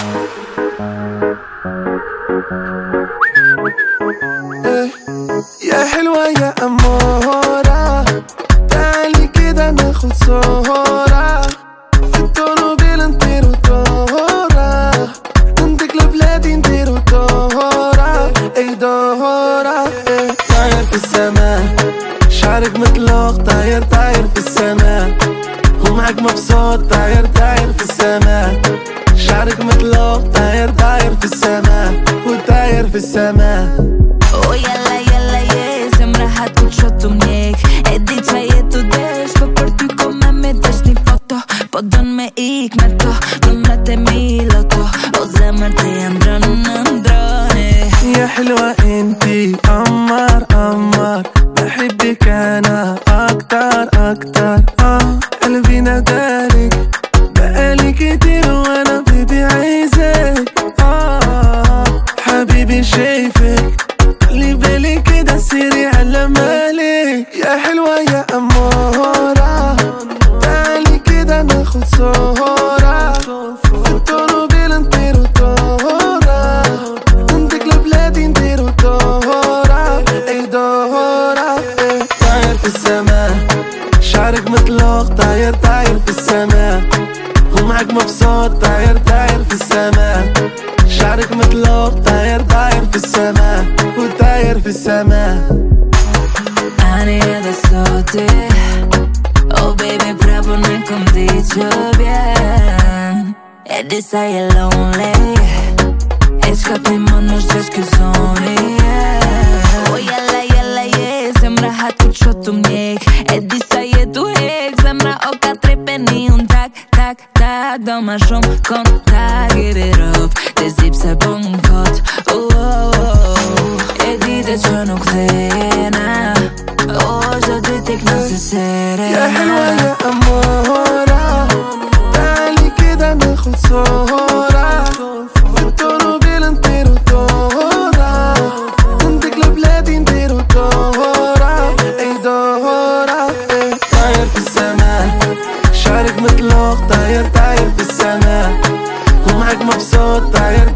يا حلوة يا أمورة، تعالي كده ناخد صورة في الطوموبيل نطير وطورة، ننطق لبلادي ندير دورة اي دورة. طاير في السماء شعرك مطلق، طاير طاير في السماء ومعك مبسوط، طاير طاير في السماء شعرك مطلق، طاير طاير في السماء وطاير في السماء. Yalla yalla yes, sembra hatut shotu mjek. E di qa jetu desh, po për ty ko me desh një foto. Po don me ik me to, numrat e mi loto. O zemër të jandron në ndroni. يا حلوة انتي قمر قمر، بحبك انا اكتر اكتر. قلبي نادالك بقالي كتير وانا بيبي عايزك. حبيبي شايفك خلي بالي كده سيري على مالك. يا حلوة يا أمورة، تعالي كده ناخد صورة في الطوموبيل نطير دورة، ننطق لبلادي ندير دورة اي دورة. طاير في السماء شعرك مطلق، طاير طاير في السماء ومعك مبسوط، طاير طاير في السماء شعرك مطلق، طاير طاير في السماء وطاير في السماء. Ani edhe soti, oh baby prapë në kom di që vjen. E di sa je lonely, e qka të imon është gjesh ky zoni. Oh jalla jalla je, zemra hatu qotu mjek. E di sa je tu hek, zemra o ka trepe një unë tak, tak, tak. Do ma shumë kontak, give it up, të zip se bëm kot. E di dhe që nuk thena, يا حلوة يا أمورة، تعالي كده ناخد صورة في الطوموبيل نطير دورة، ننطق لبلادي ندير دورة اي دورة. طاير في السماء شعرك مطلق، طاير طاير في السماء ومعك مبسوط، طاير